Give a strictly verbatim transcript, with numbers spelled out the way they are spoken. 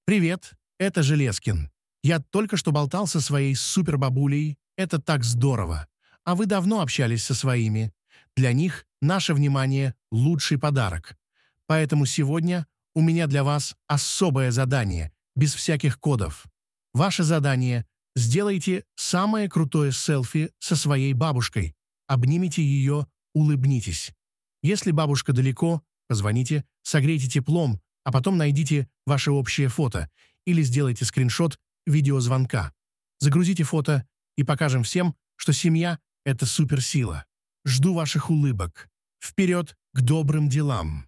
Привет, это Железкин. Я только что болтал со своей супербабулей. Это так здорово. А вы давно общались со своими. Для них наше внимание– лучший подарок. Поэтому сегодня у меня для вас особое задание, без всяких кодов. Ваше задание– сделайте самое крутое селфи со своей бабушкой. Обнимите ее, улыбнитесь. Если бабушка далеко, позвоните, согрейте теплом, а потом найдите ваше общее фото или сделайте скриншот видеозвонка. Загрузите фото и покажем всем, что семья– это суперсила. Жду ваших улыбок. Вперед к добрым делам!